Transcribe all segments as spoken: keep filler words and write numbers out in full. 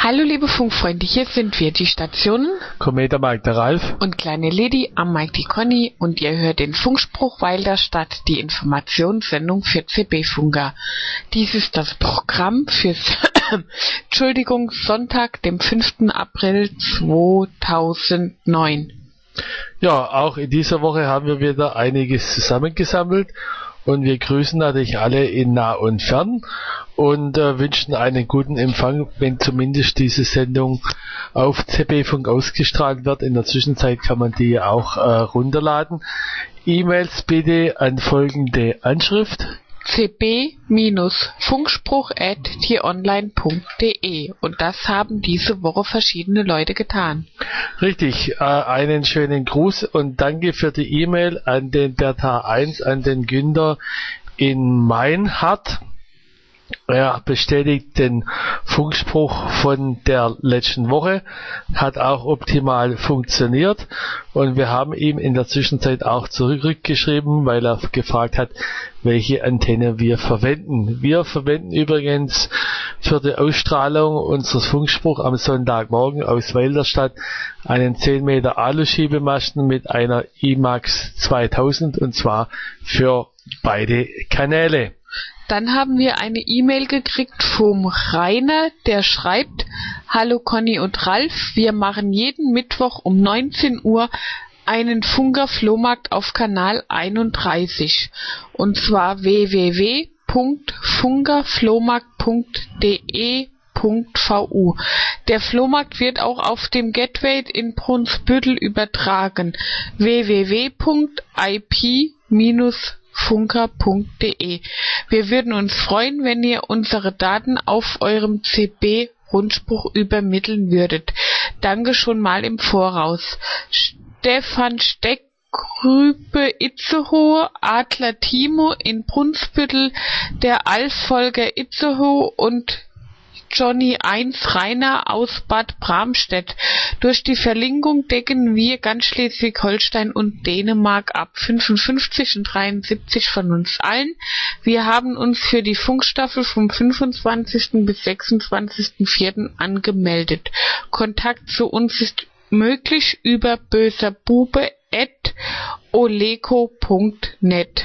Hallo liebe Funkfreunde, hier sind wir, die Stationen Kometer Mike der Ralf und kleine Lady am Mike die Conny, und ihr hört den Funkspruch Wilderstadt, die Informationssendung für C B-Funker. Dies ist das Programm für Entschuldigung, Sonntag, dem fünften April zweitausendneun. Ja, auch in dieser Woche haben wir wieder einiges zusammengesammelt. Und wir grüßen natürlich alle in nah und fern und äh, wünschen einen guten Empfang, wenn zumindest diese Sendung auf C B-Funk ausgestrahlt wird. In der Zwischenzeit kann man die auch äh, runterladen. E-Mails bitte an folgende Anschrift: c b Funkspruch at tieronline punkt de, und das haben diese Woche verschiedene Leute getan. Richtig, äh, einen schönen Gruß und danke für die E-Mail an den Bertha eins, an den Günther in Meinhardt. Er bestätigt den Funkspruch von der letzten Woche, hat auch optimal funktioniert, und wir haben ihm in der Zwischenzeit auch zurückgeschrieben, weil er gefragt hat, welche Antenne wir verwenden. Wir verwenden übrigens für die Ausstrahlung unseres Funkspruchs am Sonntagmorgen aus Wilderstadt einen zehn Meter Aluschiebemasten mit einer I MAX zweitausend, und zwar für beide Kanäle. Dann haben wir eine E-Mail gekriegt vom Rainer, der schreibt: Hallo Conny und Ralf, wir machen jeden Mittwoch um neunzehn Uhr einen Funker-Flohmarkt auf Kanal einunddreißig, und zwar w w w punkt funkerflohmarkt punkt de punkt v u. Der Flohmarkt wird auch auf dem Gateway in Brunsbüttel übertragen: w w w punkt i p funker punkt de. Wir würden uns freuen, wenn ihr unsere Daten auf eurem C B-Rundspruch übermitteln würdet. Danke schon mal im Voraus. Stefan Steckrübe Itzehoe, Adler Timo in Brunsbüttel, der Alf Volker Itzehoe und Johnny eins Rainer aus Bad Bramstedt. Durch die Verlinkung decken wir ganz Schleswig-Holstein und Dänemark ab. fünfundfünfzig und dreiundsiebzig von uns allen. Wir haben uns für die Funkstaffel vom fünfundzwanzigsten bis sechsundzwanzigsten vierten angemeldet. Kontakt zu uns ist möglich über böserbube at oleco punkt net.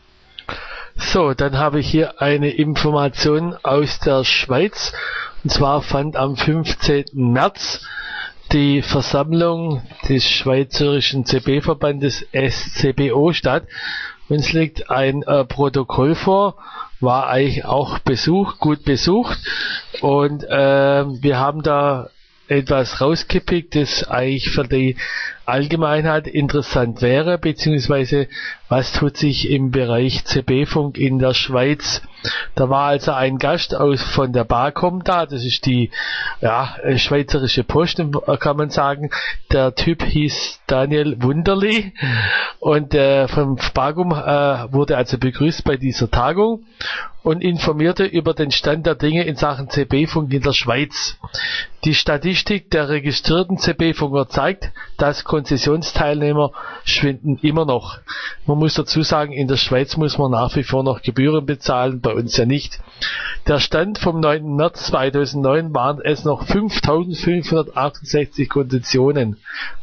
So, dann habe ich hier eine Information aus der Schweiz. Und zwar fand am fünfzehnten März die Versammlung des Schweizerischen C B-Verbandes S C B O statt. Uns liegt ein äh, Protokoll vor, war eigentlich auch besucht, gut besucht. Und äh, wir haben da etwas rausgepickt, das eigentlich für die Allgemeinheit interessant wäre, beziehungsweise was tut sich im Bereich C B-Funk in der Schweiz. Da war also ein Gast aus von der BAKOM da, das ist die ja, Schweizerische Post, kann man sagen. Der Typ hieß Daniel Wunderli, und äh, vom BAKOM äh, wurde also begrüßt bei dieser Tagung und informierte über den Stand der Dinge in Sachen C B-Funk in der Schweiz. Die Statistik der registrierten C B-Funker zeigt, dass Konzessionsteilnehmer schwinden immer noch. Man muss dazu sagen, in der Schweiz muss man nach wie vor noch Gebühren bezahlen, bei uns ja nicht. Der Stand vom neunten März zweitausendneun waren es noch fünftausendfünfhundertachtundsechzig Konzessionen.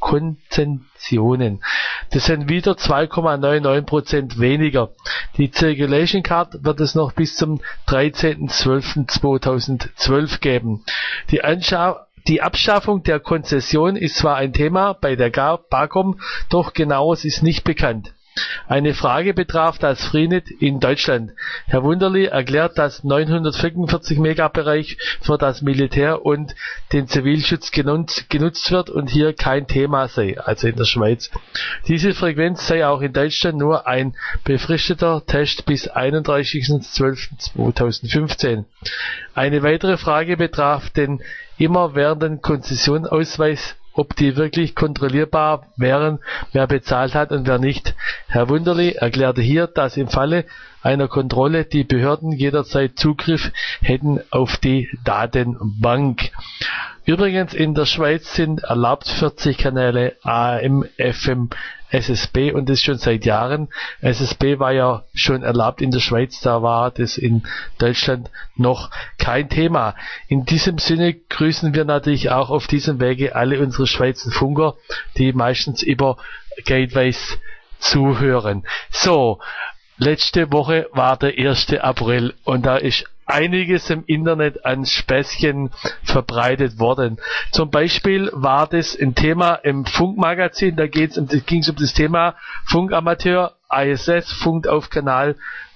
Konzessionen. Das sind wieder zwei Komma neunundneunzig Prozent weniger. Die Circulation Card wird es noch bis zum dreizehnten zwölften zweitausendzwölf geben. Die Anscha Die Abschaffung der Konzession ist zwar ein Thema bei der BAKOM, doch genaues ist nicht bekannt. Eine Frage betraf das Freenet in Deutschland. Herr Wunderli erklärt, dass neunhundertfünfundvierzig Megabereich für das Militär und den Zivilschutz genutzt, genutzt wird und hier kein Thema sei, also in der Schweiz. Diese Frequenz sei auch in Deutschland nur ein befristeter Test bis einunddreißigsten zwölften zweitausendfünfzehn. Eine weitere Frage betraf den immerwährenden Konzessionausweis, ob die wirklich kontrollierbar wären, wer bezahlt hat und wer nicht. Herr Wunderli erklärte hier, dass im Falle einer Kontrolle die Behörden jederzeit Zugriff hätten auf die Datenbank. Übrigens, in der Schweiz sind erlaubt vierzig Kanäle A M, F M, S S B und das schon seit Jahren. S S B war ja schon erlaubt in der Schweiz, da war das in Deutschland noch kein Thema. In diesem Sinne grüßen wir natürlich auch auf diesem Wege alle unsere Schweizer Funker, die meistens über Gateways zuhören. So, letzte Woche war der erste April und da ist einiges im Internet an Späßchen verbreitet worden. Zum Beispiel war das ein Thema im Funkmagazin, da geht's um, ging es um das Thema Funkamateur, I S S, funkt auf Kanal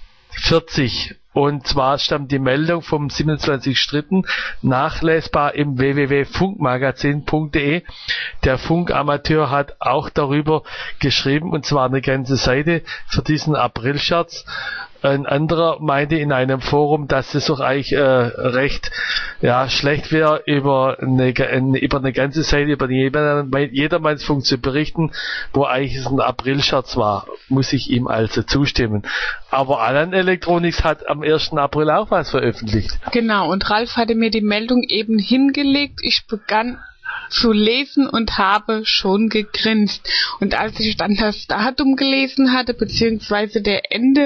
vierzig. Und zwar stammt die Meldung vom siebenundzwanzigsten dritten nachlesbar im w w w punkt funkmagazin punkt d e. Der Funkamateur hat auch darüber geschrieben, und zwar eine ganze Seite für diesen Aprilscherz. Ein anderer meinte in einem Forum, dass es doch eigentlich äh, recht ja, schlecht wäre, über eine, über eine ganze Seite, über die Jedermannsfunk zu berichten, wo eigentlich es ein Aprilscherz war. Muss ich ihm also zustimmen. Aber Alan Electronics hat am ersten April auch was veröffentlicht. Genau, und Ralf hatte mir die Meldung eben hingelegt. Ich begann zu lesen und habe schon gegrinst. Und als ich dann das Datum gelesen hatte, beziehungsweise der Ende,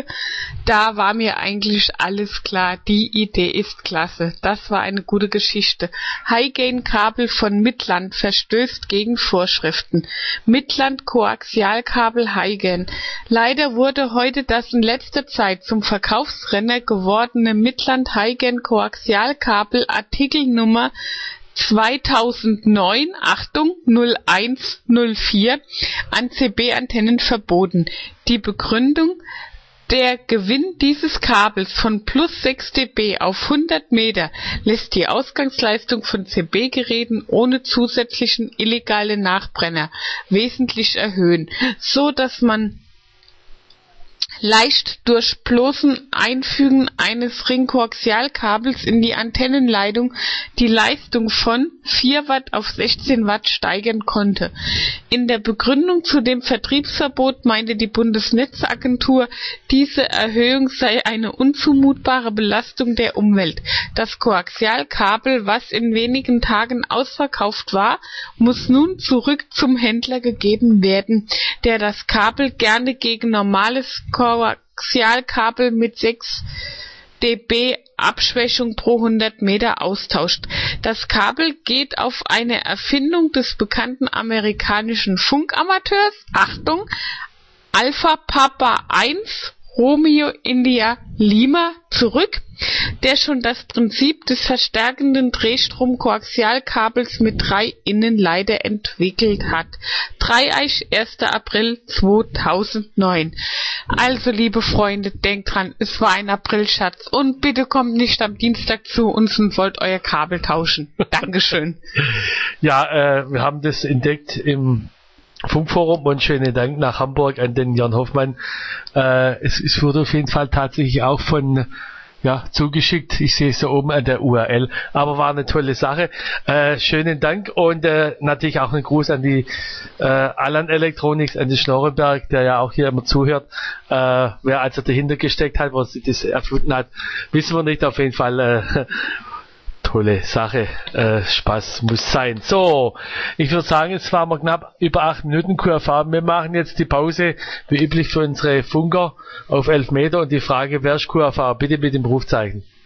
da war mir eigentlich alles klar. Die Idee ist klasse. Das war eine gute Geschichte. High-Gain-Kabel von Midland verstößt gegen Vorschriften. Midland Koaxialkabel High-Gain. Leider wurde heute das in letzter Zeit zum Verkaufsrenner gewordene Midland High-Gain Koaxialkabel Artikelnummer zweitausendneun, Achtung, null eins null vier an C B-Antennen verboten. Die Begründung: Der Gewinn dieses Kabels von plus sechs dB auf hundert Meter lässt die Ausgangsleistung von C B-Geräten ohne zusätzlichen illegale Nachbrenner wesentlich erhöhen, so dass man leicht durch bloßen Einfügen eines Ringkoaxialkabels in die Antennenleitung die Leistung von vier Watt auf sechzehn Watt steigern konnte. In der Begründung zu dem Vertriebsverbot meinte die Bundesnetzagentur, diese Erhöhung sei eine unzumutbare Belastung der Umwelt. Das Koaxialkabel, was in wenigen Tagen ausverkauft war, muss nun zurück zum Händler gegeben werden, der das Kabel gerne gegen normales Koaxialkabel mit sechs dB Abschwächung pro hundert Meter austauscht. Das Kabel geht auf eine Erfindung des bekannten amerikanischen Funkamateurs, Achtung, Alpha Papa eins Romeo India Lima zurück, der schon das Prinzip des verstärkenden Drehstrom-Koaxialkabels mit drei Innenleiter entwickelt hat. Dreieich, erster April zweitausendneun. Also, liebe Freunde, denkt dran, es war ein Aprilscherz und bitte kommt nicht am Dienstag zu uns und wollt euer Kabel tauschen. Dankeschön. Ja, äh, wir haben das entdeckt im Funkforum und schönen Dank nach Hamburg an den Jan Hoffmann. Äh, es, es wurde auf jeden Fall tatsächlich auch von ja, zugeschickt. Ich sehe es da oben an der U R L. Aber war eine tolle Sache. Äh, schönen Dank und äh, natürlich auch einen Gruß an die äh, Alan Electronics, an den Schnorrenberg, der ja auch hier immer zuhört. Äh, wer also dahinter gesteckt hat, was das erfunden hat, wissen wir nicht. Auf jeden Fall äh, tolle Sache. Äh, Spaß muss sein. So, ich würde sagen, jetzt waren wir knapp über acht Minuten Q R V. Wir machen jetzt die Pause, wie üblich für unsere Funker auf elf Meter und die Frage, wer ist Q R V? Bitte mit dem Rufzeichen.